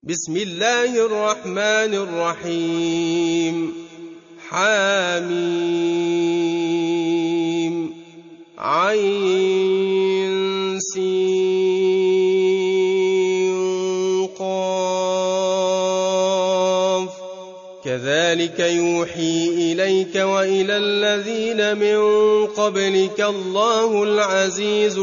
بسم الله الرحمن الرحيم حميم عين سين قاف كذلك يوحي إليك وإلى الذين من قبلك الله العزيز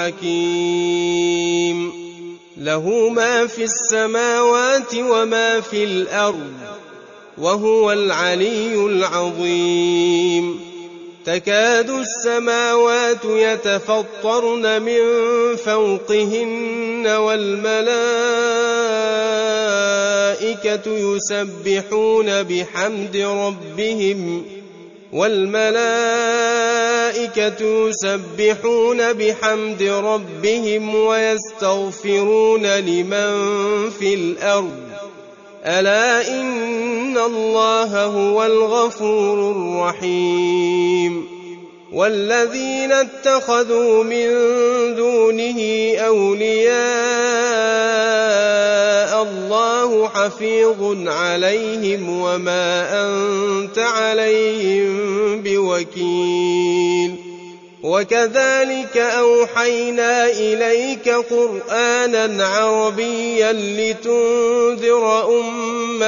الحكيم له ما في السماوات وما في الأرض وهو العلي العظيم تكاد السماوات يتفطرن من فوقهن والملائكة يسبحون بحمد ربهم ويستغفرون لمن في الأرض ألا إن الله هو الغفور الرحيم والذين اتخذوا من دونه أولياء الله حفيظ عليهم وما أنت عليهم بوكيل وكذلك أوحينا إليك قرآنا عربيا لتنذر أم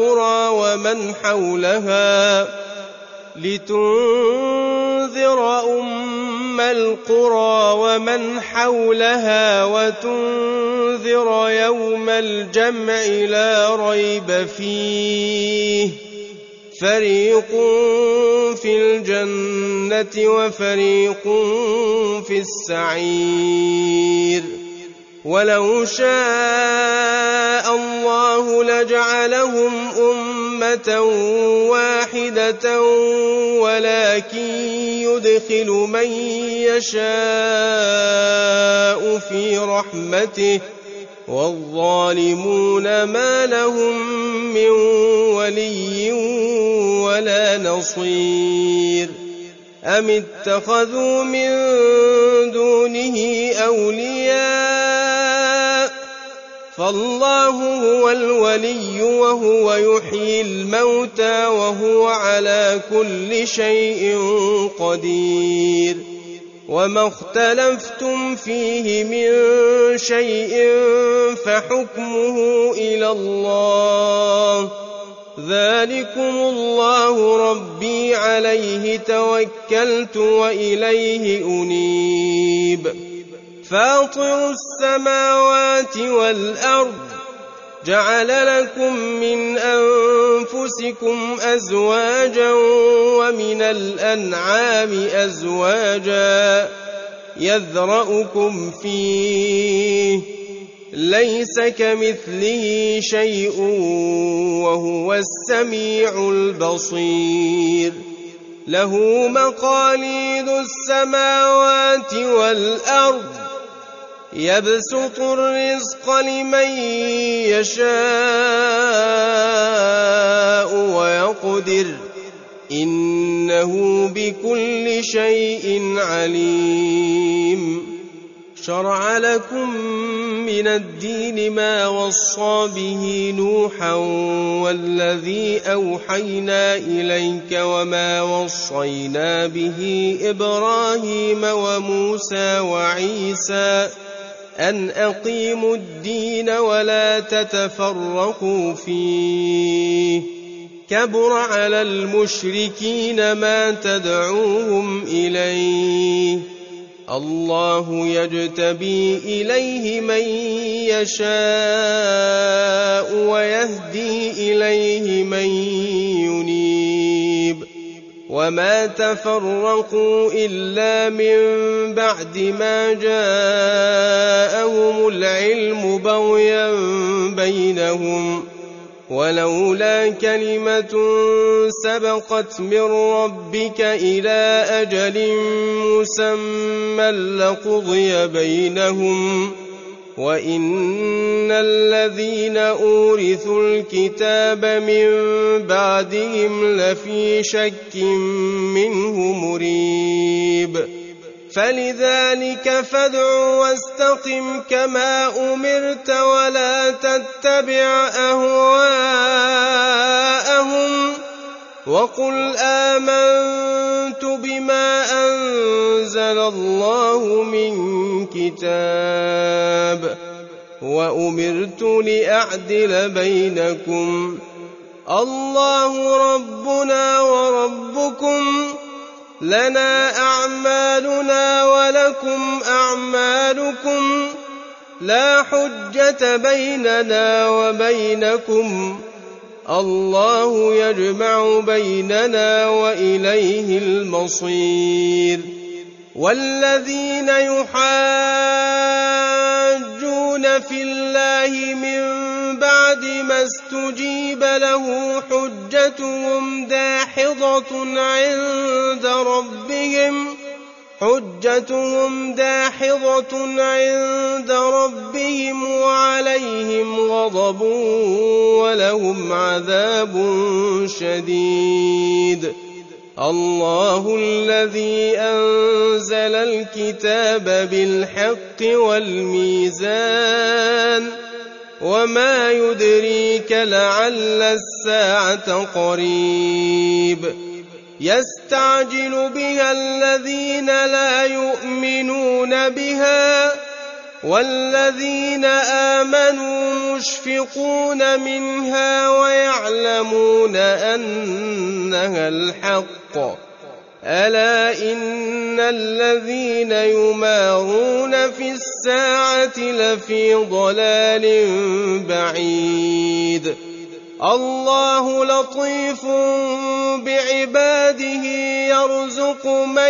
القرى ومن حولها وتنذر يوم الجمع لا ريب فيه فريق في الجنة وفريق في السعير ولو شاء الله لجعلهم أمة واحدة ولكن يدخل من يشاء في رحمته والظالمون ما لهم من ولي ولا نصير أم اتخذوا من دونه أولياء فالله هو الولي وهو يحيي الموتى وهو على كل شيء قدير وما اختلفتم فيه من شيء فحكمه إلى الله ذلكم الله ربي عليه توكلت وإليه أنيب فاطر السماوات والأرض جعل لكم من أنفسكم أزواجا ومن الأنعام أزواجا يذرأكم فيه ليس كمثله شيء وهو السميع البصير له مقاليد السماوات والأرض يبسط الرزق لمن يشاء ويقدر إنه بكل شيء عليم شرع لكم من الدين ما وصى به نوحا والذي أوحينا إليك وما وصينا به إبراهيم وموسى وعيسى أن أقيموا الدين ولا تتفرقوا فيه كبر على المشركين ما تدعوهم إليه الله يجتبي إليه من يشاء ويهدي إليه من ينيب وما تفرقوا إلا من بعد ما جاءهم العلم بغيا بينهم ولولا كلمة سبقت من ربك إلى أجل مسمى لقضي بينهم وإن الذين أورثوا الكتاب من بعدهم لفي شك منه مريب فلذلك فادع واستقم كما أمرت ولا تتبع أهواءهم وقل آمنت بما أنزل الله من كتاب وأمرت لأعدل بينكم الله ربنا وربكم لنا أعمالنا ولكم أعمالكم لا حجة بيننا وبينكم الله يجمع بيننا وإليه المصير والذين يحاجون في الله من بعد ما استجيب له حجتهم داحضة عند ربهم وعليهم غضب ولهم عذاب شديد الله الذي أنزل الكتاب بالحق والميزان وما يدريك لعل الساعة قريب يستعجل بها الذين لا يؤمنون بها والذين آمنوا مشفقون منها ويعلمون أنها الحق ألا إن الذين يمارون في الساعة لفي ضلال بعيد الله لطيف بعباده يرزق من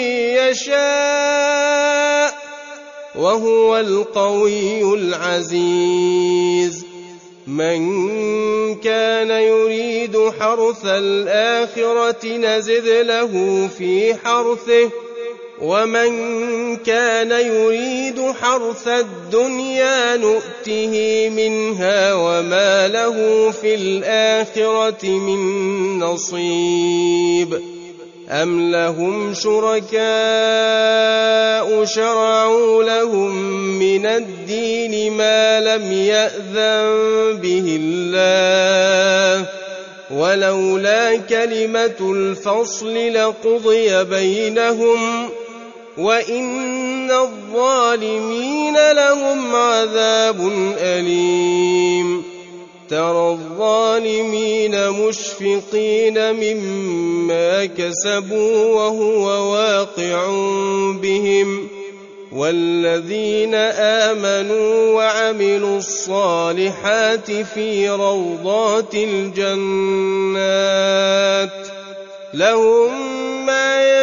يشاء وهو القوي العزيز من كان يريد حرث الآخرة نزد له في حرثه ومن كان يريد حرث الدنيا نؤته منها وما له في الآخرة من نصيب أم لهم شركاء شرعوا لهم من الدين ما لم يأذن به الله ولولا كلمة الفصل لقضي بينهم وإن الظالمين لهم عذاب أليم ترى الظالمين مشفقين مما كسبوا وهو واقع بهم والذين آمنوا وعملوا الصالحات في روضات الجنات لهم ما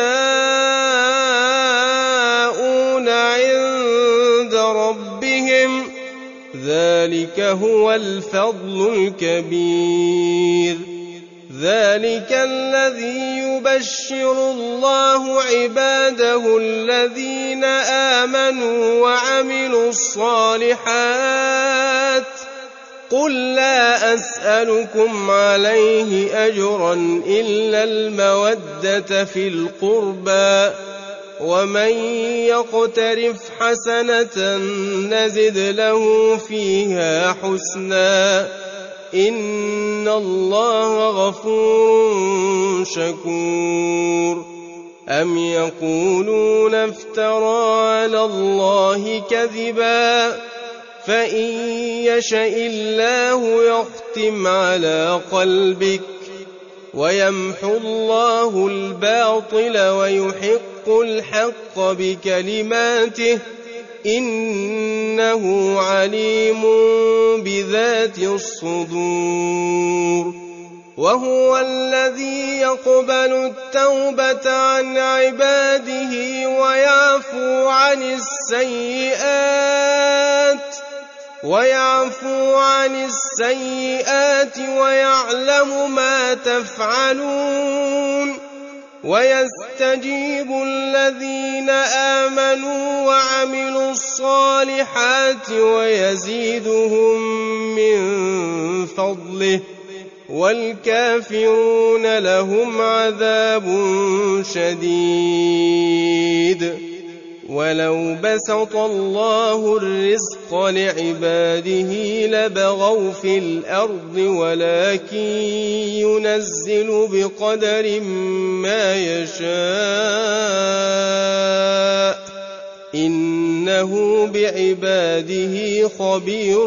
يشاءون عند ربهم ذلك هو الفضل الكبير ذلك الذي يبشر الله عباده الذين آمنوا وعملوا الصالحات قل لا أسألكم عليه أجرا إلا المودة في القربى ومن يقترف حسنة نزد له فيها حسنا إن الله غفور شكور أم يقولون افترى على الله كذبا فإن يشأ الله يختم على قلبك ويمحو الله الباطل ويحق الحق بكلماته إنه عليم بذات الصدور وهو الذي يقبل التوبة عن عباده ويعفو عن السيئات ويعلم ما تفعلون ويستجيب الذين آمنوا وعملوا الصالحات ويزيدهم من فضله والكافرون لهم عذاب شديد. ولو بسط الله الرزق لعباده لبغوا في الأرض ولكن ينزل بقدر ما يشاء إنه بعباده خبير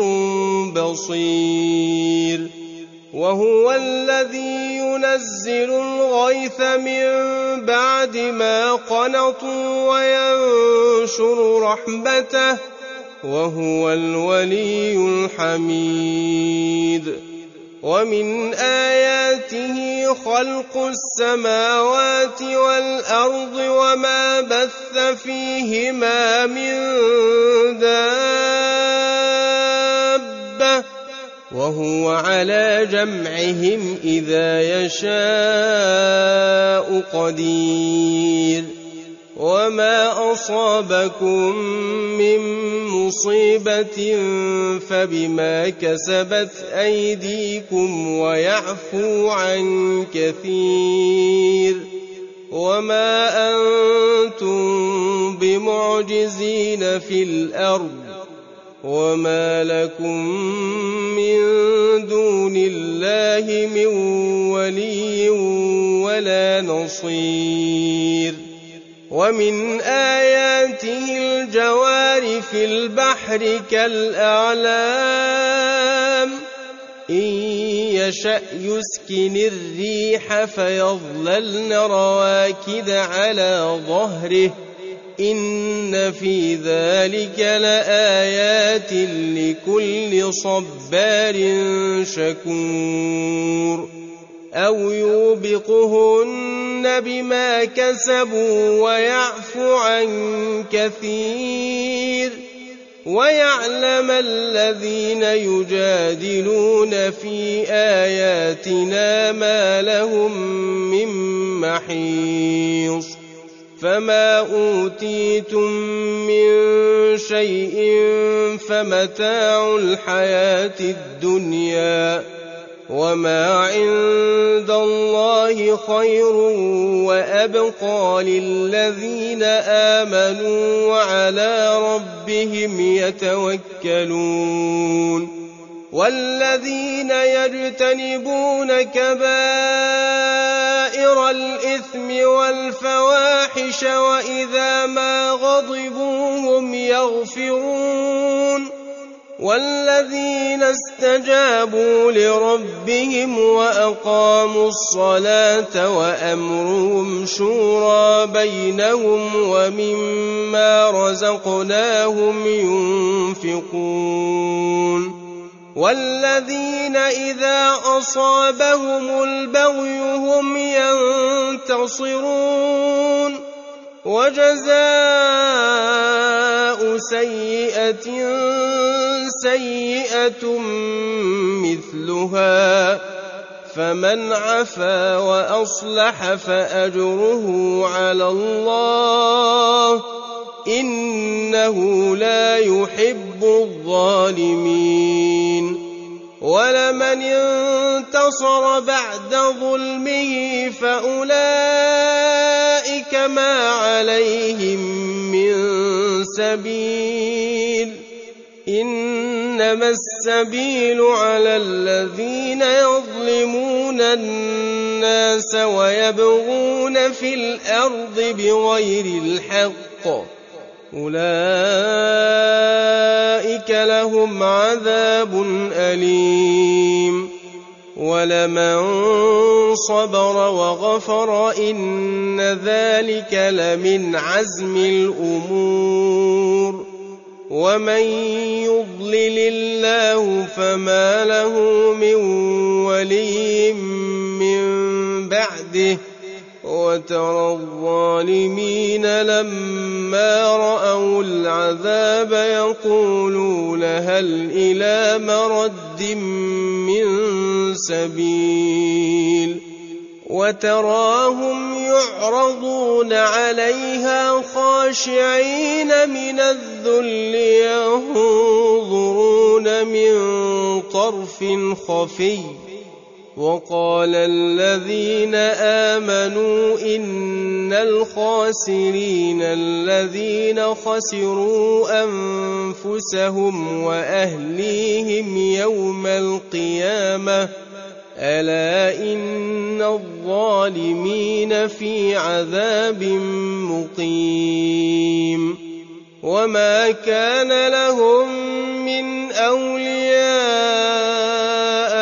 بصير. وهو الذي ينزل الغيث من بعد ما قنطوا وينشر رحمته وهو الولي الحميد. ومن آياته خلق السماوات والأرض وما بث فيهما من دابة وهو على جمعهم إذا يشاء قدير. وما أصابكم من مصيبة فبما كسبت أيديكم ويعفو عن كثير. وما أنتم بمعجزين في الأرض وما لكم من دون الله من ولي ولا نصير. ومن آياته الجوار في البحر كالأعلام إن يشأ يسكن الريح فيظللن رواكد على ظهره إن في ذلك لآيات لكل صبار شكور. أو يوبقهن بما كسبوا ويعفو عن كثير. ويعلم الذين يجادلون في آياتنا ما لهم من محيص. فما أوتيتم من شيء فمتاع الحياة الدنيا وما عند الله خير وأبقى للذين آمنوا وعلى ربهم يتوكلون. والذين يجتنبون كبائر الإثم والفواحش وإذا ما غضبوا هم يغفرون. والذين استجابوا لربهم وأقاموا الصلاة وأمرهم شورى بينهم ومما رزقناهم ينفقون. والذين إذا أصابهم البغي هم ينتصرون. وجزاء سيئة سيئة مثلها فمن عفا وأصلح فأجره على الله إنه لا يحب الظالمين. ولمن انتصر بعد ظلمه فأولئك ما عليهم من سبيل إنما السبيل على الذين يظلمون الناس ويبغون في الأرض بغير الحق أولئك لهم عذاب أليم. ولمن صبر وغفر إن ذلك لمن عزم الأمور. ومن يضلل الله فما له من ولي من بعده. وترى الظالمين لما رأوا العذاب يقولون هل إلى مرد من سبيل. وتراهم يعرضون عليها خاشعين من الذل ينظرون من طرف خفي وقال الذين آمنوا إن الخاسرين الذين خسروا أنفسهم وأهليهم يوم القيامة ألا إن الظالمين في عذاب مقيم وما كان لهم من أولياء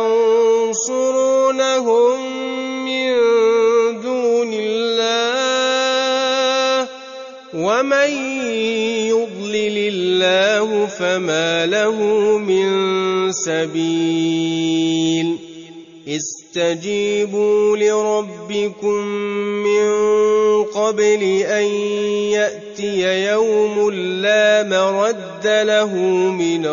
ينصرونهم من دون الله ومن يضلل الله فما له من سبيل استجيبوا لربكم من قبل أن يأتي يوم لا مرد له من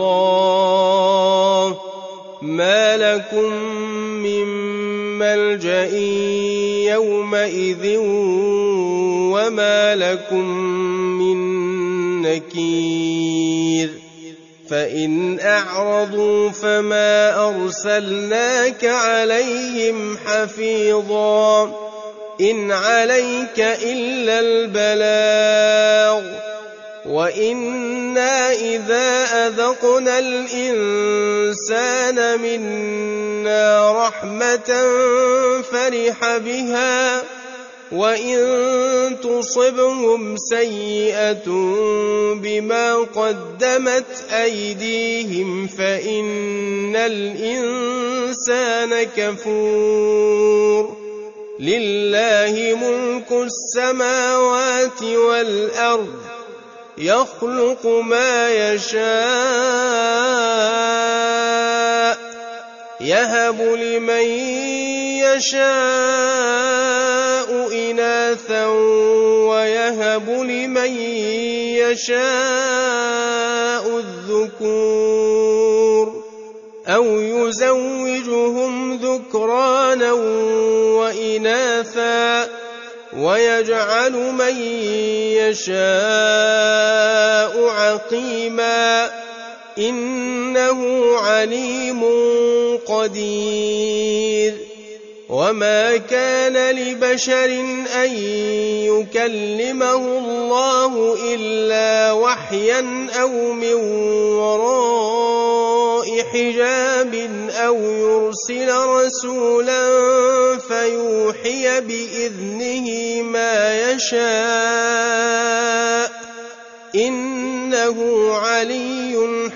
الله ما لكم من ملجأ يومئذ وما لكم من نكير فإن أعرضوا فما أرسلناك عليهم حفيظا إن عليك إلا البلاغ وإنا إذا أذقنا الإنسان منا رحمة فرح بها وإن تصبهم سيئة بما قدمت أيديهم فإن الإنسان كفور لله ملك السماوات والأرض يخلق ما يشاء يهب لمن يشاء إناثا ويهب لمن يشاء الذكور أو يزوجهم ذكرانا وإناثا ويجعل من يشاء عقيما إنه عليم قدير وما كان لبشر أن يكلمه الله إلا وحيا أو من وراء حجاب أو يرسل رسولا فيوحي بإذنه ما يشاء إنه علي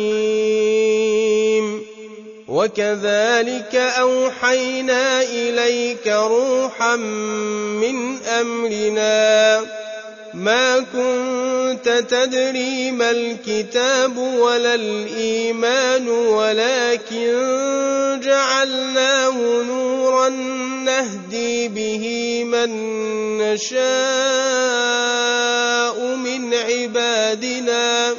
حكيم وكذلك أوحينا إليك روحا من أمرنا ما كنت تدري ما الكتاب ولا الإيمان ولكن جعلناه نورا نهدي به من نشاء من عبادنا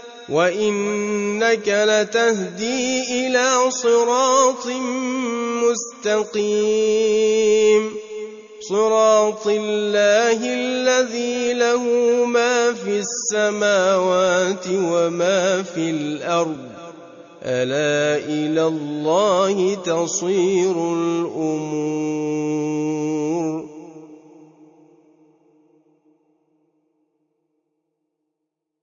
وإنك لتهدي إلى صراط مستقيم صراط الله الذي له ما في السماوات وما في الأرض ألا إلى الله تصير الأمور